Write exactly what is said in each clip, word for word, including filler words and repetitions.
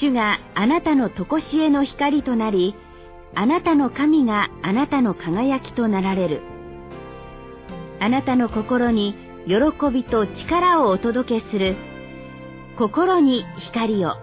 主があなたの常しえの光となり、あなたの神があなたの輝きとなられる。あなたの心に喜びと力をお届けする。心に光を。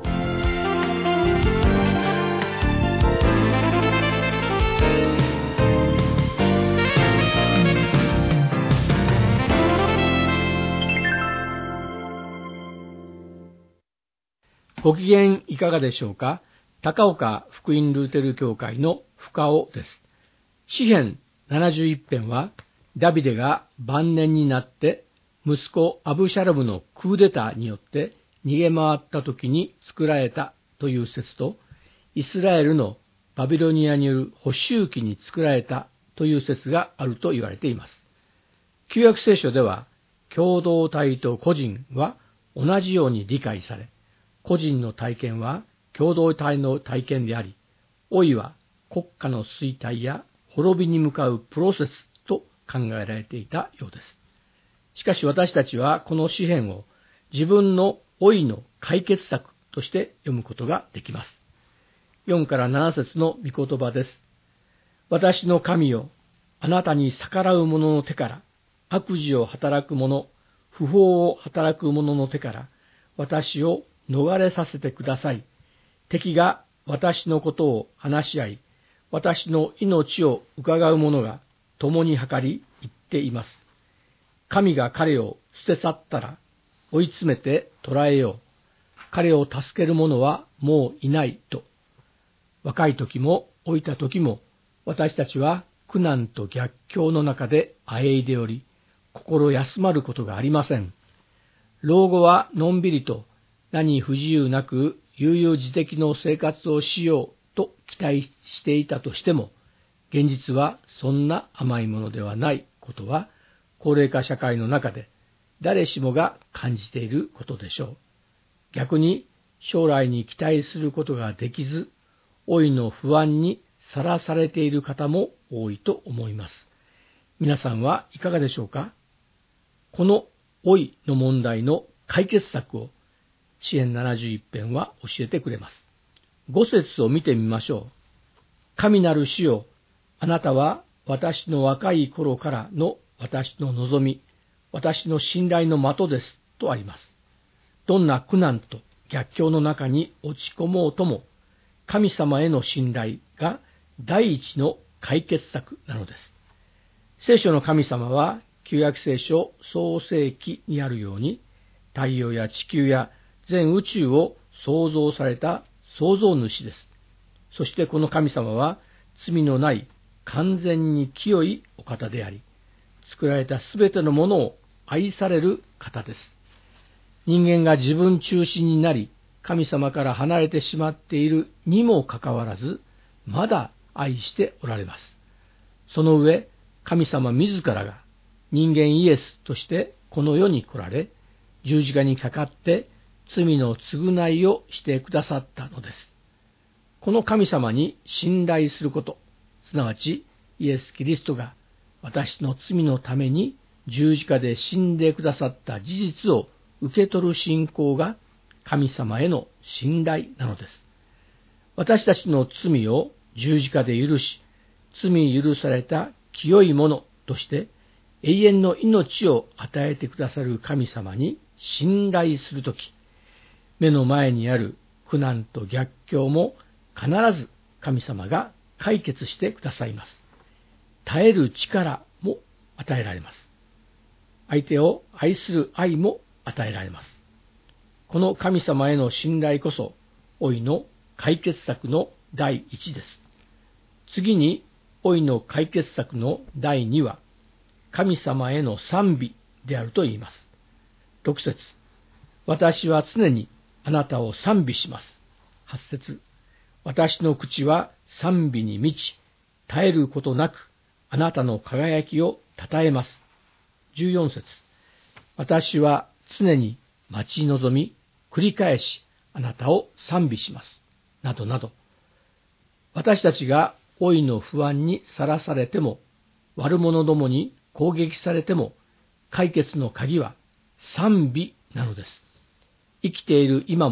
ご機嫌いかがでしょうか。高岡福音ルーテル教会の深尾です。詩編ななじゅういち編は、ダビデが晩年になって息子アブシャロムのクーデターによって逃げ回った時に作られたという説と、イスラエルのバビロニアによる捕囚期に作られたという説があると言われています。旧約聖書では、共同体と個人は同じように理解され、個人の体験は共同体の体験であり、老いは国家の衰退や滅びに向かうプロセスと考えられていたようです。しかし私たちはこの詩編を自分の老いの解決策として読むことができます。よんからなな節の御言葉です。私の神よ、あなたに逆らう者の手から、悪事を働く者、不法を働く者の手から、私を逃れさせてください。敵が私のことを話し合い、私の命を伺う者が共に計り言っています。神が彼を捨て去ったら追い詰めて捕らえよう。彼を助ける者はもういないと。若い時も老いた時も私たちは苦難と逆境の中であえいでおり、心休まることがありません。老後はのんびりと何不自由なく悠々自適の生活をしようと期待していたとしても、現実はそんな甘いものではないことは、高齢化社会の中で誰しもが感じていることでしょう。逆に将来に期待することができず、老いの不安にさらされている方も多いと思います。皆さんはいかがでしょうか。この老いの問題の解決策を詩編ななじゅういち編は教えてくれます。ご節を見てみましょう。神なる主よ、あなたは私の若い頃からの私の望み、私の信頼の的ですとあります。どんな苦難と逆境の中に落ち込もうとも、神様への信頼が第一の解決策なのです。聖書の神様は旧約聖書創世記にあるように、太陽や地球や全宇宙を創造された創造主です。そしてこの神様は罪のない完全に清いお方であり、作られたすべてのものを愛される方です。人間が自分中心になり、神様から離れてしまっているにもかかわらず、まだ愛しておられます。その上、神様自らが人間イエスとしてこの世に来られ、十字架にかかって罪の償いをしてくださったのです。この神様に信頼すること、すなわちイエス・キリストが私の罪のために十字架で死んでくださった事実を受け取る信仰が神様への信頼なのです。私たちの罪を十字架で許し、罪許された清いものとして永遠の命を与えてくださる神様に信頼するとき、目の前にある苦難と逆境も必ず神様が解決してくださいます。耐える力も与えられます。相手を愛する愛も与えられます。この神様への信頼こそ、老いの解決策の第一です。次に、老いの解決策の第二は、神様への賛美であると言います。ろく節、私は常にあなたを賛美します。はち節、私の口は賛美に満ち、絶えることなくあなたの輝きを称えます。じゅうよん節、私は常に待ち望み、繰り返しあなたを賛美します。などなど、私たちが老いの不安にさらされても、悪者どもに攻撃されても、解決の鍵は賛美なのです。生きている今も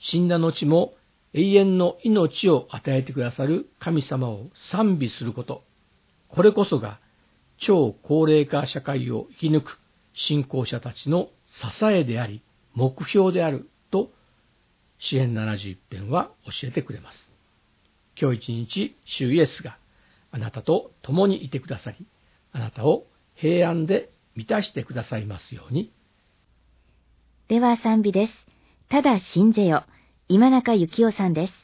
死んだ後も永遠の命を与えてくださる神様を賛美すること。これこそが超高齢化社会を生き抜く信仰者たちの支えであり、目標であると、詩編ななじゅういち編は教えてくれます。今日一日、主イエスがあなたと共にいてくださり、あなたを平安で満たしてくださいますように。 では賛美です。ただ信ぜよ。今中幸雄さんです。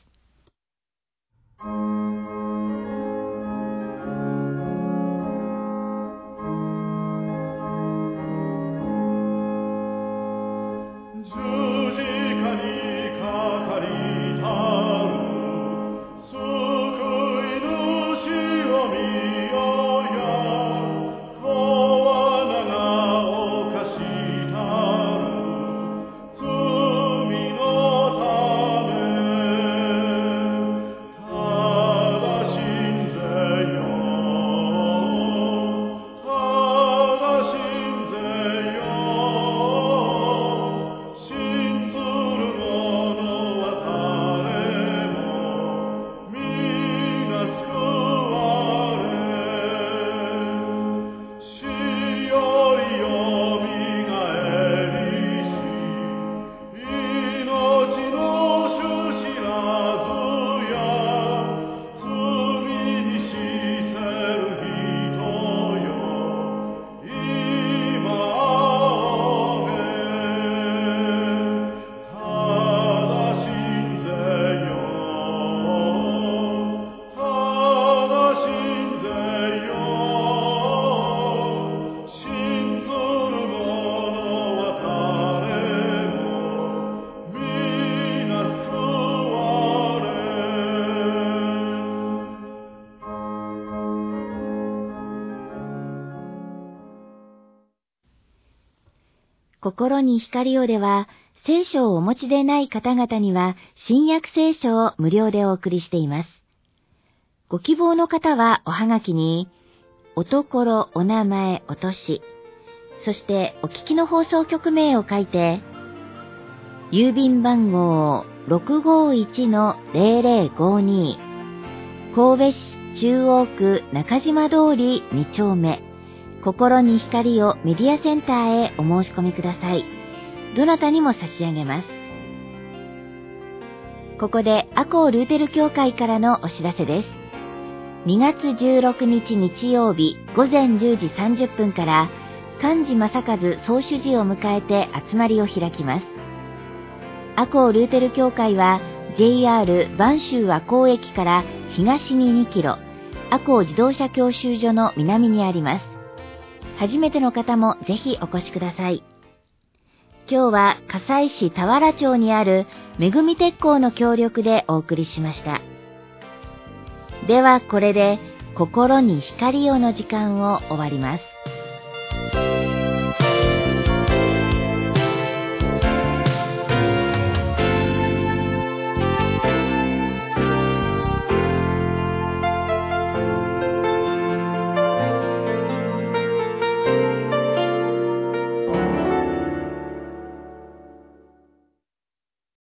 心に光をでは、聖書をお持ちでない方々には、新約聖書を無料でお送りしています。ご希望の方はおはがきに、おところ、お名前、お年、そしてお聞きの放送局名を書いて、郵便番号 ろくごいちのぜろぜろごに 神戸市中央区中島通りに丁目、心に光をメディアセンターへお申し込みください。どなたにも差し上げます。ここで赤穂ルーテル教会からのお知らせです。にがつじゅうろくにち日曜日ごぜんじゅうじさんじゅっぷんから寛治正和総主事を迎えて集まりを開きます。赤穂ルーテル教会は ジェイアール 播州和光駅から東ににキロ、赤穂自動車教習所の南にあります。初めての方もぜひお越しください。今日は加西市田原町にあるめぐみ鉄工の協力でお送りしました。ではこれで心に光をの時間を終わります。